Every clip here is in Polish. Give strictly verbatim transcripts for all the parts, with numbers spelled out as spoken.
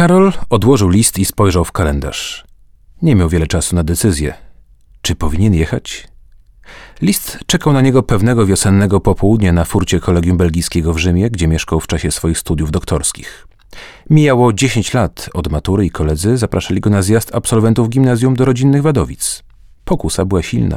Karol odłożył list i spojrzał w kalendarz. Nie miał wiele czasu na decyzję. Czy powinien jechać? List czekał na niego pewnego wiosennego popołudnia na furcie Kolegium Belgijskiego w Rzymie, gdzie mieszkał w czasie swoich studiów doktorskich. Mijało dziesięć lat od matury i koledzy zapraszali go na zjazd absolwentów gimnazjum do rodzinnych Wadowic. Pokusa była silna.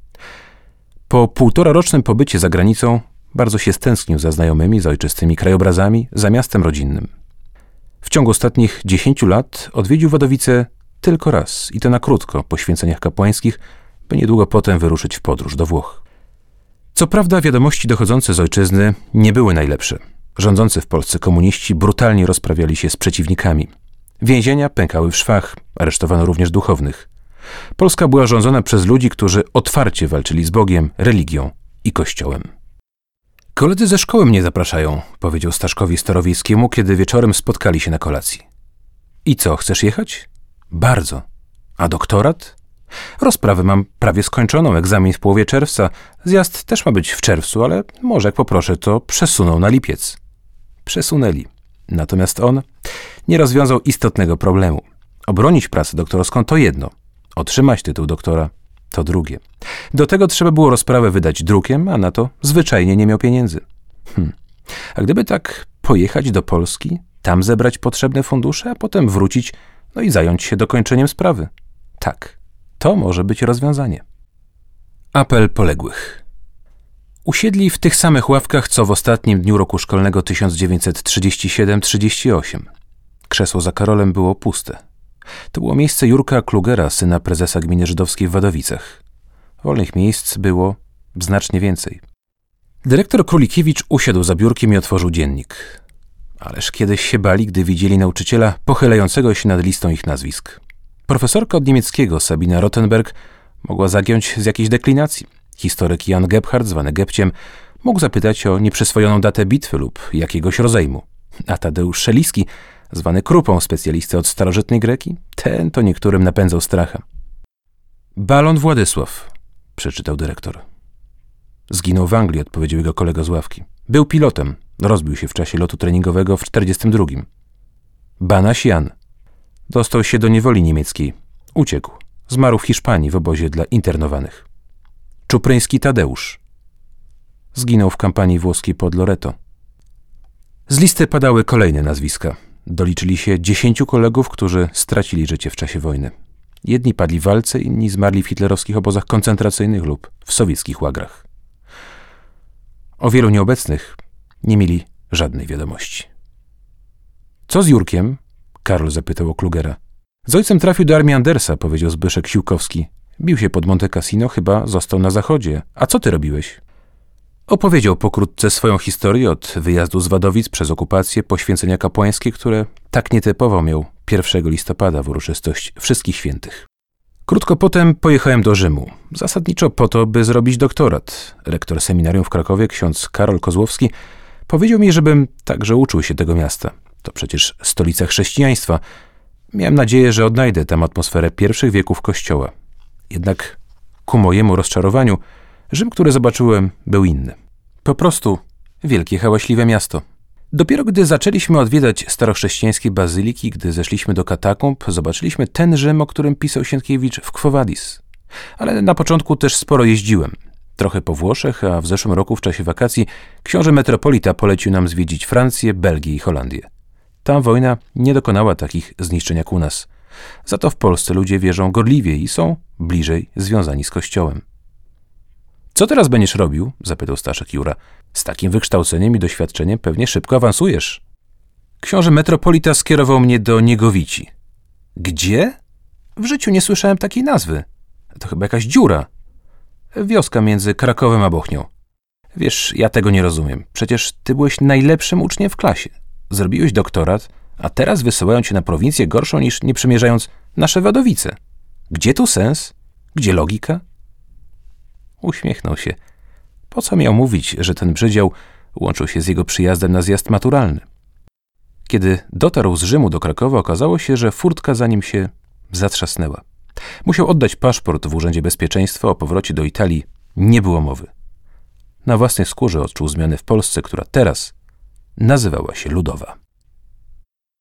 Po półtorarocznym pobycie za granicą bardzo się stęsknił za znajomymi, za ojczystymi krajobrazami, za miastem rodzinnym. W ciągu ostatnich dziesięciu lat odwiedził Wadowice tylko raz i to na krótko po święceniach kapłańskich, by niedługo potem wyruszyć w podróż do Włoch. Co prawda wiadomości dochodzące z ojczyzny nie były najlepsze. Rządzący w Polsce komuniści brutalnie rozprawiali się z przeciwnikami. Więzienia pękały w szwach, aresztowano również duchownych. Polska była rządzona przez ludzi, którzy otwarcie walczyli z Bogiem, religią i Kościołem. Koledzy ze szkoły mnie zapraszają, powiedział Staszkowi Starowiejskiemu, kiedy wieczorem spotkali się na kolacji. I co, chcesz jechać? Bardzo. A doktorat? Rozprawę mam prawie skończoną, egzamin w połowie czerwca. Zjazd też ma być w czerwcu, ale może jak poproszę, to przesuną na lipiec. Przesunęli. Natomiast on nie rozwiązał istotnego problemu. Obronić pracę doktorską to jedno. Otrzymać tytuł doktora to drugie. Do tego trzeba było rozprawę wydać drukiem, a na to zwyczajnie nie miał pieniędzy. Hm. A gdyby tak pojechać do Polski, tam zebrać potrzebne fundusze, a potem wrócić, no i zająć się dokończeniem sprawy. Tak, to może być rozwiązanie. Apel poległych. Usiedli w tych samych ławkach, co w ostatnim dniu roku szkolnego tysiąc dziewięćset trzydziesty siódmy trzydziesty ósmy. Krzesło za Karolem było puste. To było miejsce Jurka Klugera, syna prezesa gminy żydowskiej w Wadowicach. Wolnych miejsc było znacznie więcej. Dyrektor Królikiewicz usiadł za biurkiem i otworzył dziennik. Ależ kiedyś się bali, gdy widzieli nauczyciela pochylającego się nad listą ich nazwisk. Profesorka od niemieckiego, Sabina Rottenberg, mogła zagiąć z jakiejś deklinacji. Historyk Jan Gebhardt, zwany Gebciem, mógł zapytać o nieprzyswojoną datę bitwy lub jakiegoś rozejmu. A Tadeusz Szeliski, zwany Krupą, specjalistę od starożytnej Greki, ten to niektórym napędzał stracha. Balon Władysław, przeczytał dyrektor. Zginął w Anglii, odpowiedział jego kolega z ławki. Był pilotem, rozbił się w czasie lotu treningowego w czterdziestym drugim. Banaś Jan. Dostał się do niewoli niemieckiej. Uciekł. Zmarł w Hiszpanii w obozie dla internowanych. Czupryński Tadeusz. Zginął w kampanii włoskiej pod Loreto. Z listy padały kolejne nazwiska. Doliczyli się dziesięciu kolegów, którzy stracili życie w czasie wojny. Jedni padli w walce, inni zmarli w hitlerowskich obozach koncentracyjnych lub w sowieckich łagrach. O wielu nieobecnych nie mieli żadnej wiadomości. Co z Jurkiem? Karol zapytał o Klugera. Z ojcem trafił do armii Andersa, powiedział Zbyszek Siłkowski. Bił się pod Monte Cassino, chyba został na zachodzie. A co ty robiłeś? Opowiedział pokrótce swoją historię od wyjazdu z Wadowic przez okupację, poświęcenia kapłańskie, które tak nietypowo miał pierwszego listopada w uroczystość Wszystkich Świętych. Krótko potem pojechałem do Rzymu. Zasadniczo po to, by zrobić doktorat. Rektor seminarium w Krakowie, ksiądz Karol Kozłowski, powiedział mi, żebym także uczył się tego miasta. To przecież stolica chrześcijaństwa. Miałem nadzieję, że odnajdę tam atmosferę pierwszych wieków Kościoła. Jednak ku mojemu rozczarowaniu Rzym, który zobaczyłem, był inny. Po prostu wielkie, hałaśliwe miasto. Dopiero gdy zaczęliśmy odwiedzać starochrześcijańskie bazyliki, gdy zeszliśmy do katakumb, zobaczyliśmy ten Rzym, o którym pisał Sienkiewicz w Quo Vadis. Ale na początku też sporo jeździłem. Trochę po Włoszech, a w zeszłym roku w czasie wakacji książę metropolita polecił nam zwiedzić Francję, Belgię i Holandię. Tam wojna nie dokonała takich zniszczeń jak u nas. Za to w Polsce ludzie wierzą gorliwie i są bliżej związani z Kościołem. Co teraz będziesz robił? Zapytał Staszek Jura. Z takim wykształceniem i doświadczeniem pewnie szybko awansujesz. Książę metropolita skierował mnie do Niegowici. Gdzie? W życiu nie słyszałem takiej nazwy. To chyba jakaś dziura. Wioska między Krakowem a Bochnią. Wiesz, ja tego nie rozumiem. Przecież ty byłeś najlepszym uczniem w klasie. Zrobiłeś doktorat, a teraz wysyłają cię na prowincję gorszą niż nie przymierzając nasze Wadowice. Gdzie tu sens? Gdzie logika? Uśmiechnął się. Po co miał mówić, że ten brzydział łączył się z jego przyjazdem na zjazd maturalny? Kiedy dotarł z Rzymu do Krakowa, okazało się, że furtka za nim się zatrzasnęła. Musiał oddać paszport w Urzędzie Bezpieczeństwa, o powrocie do Italii nie było mowy. Na własnej skórze odczuł zmianę w Polsce, która teraz nazywała się ludowa.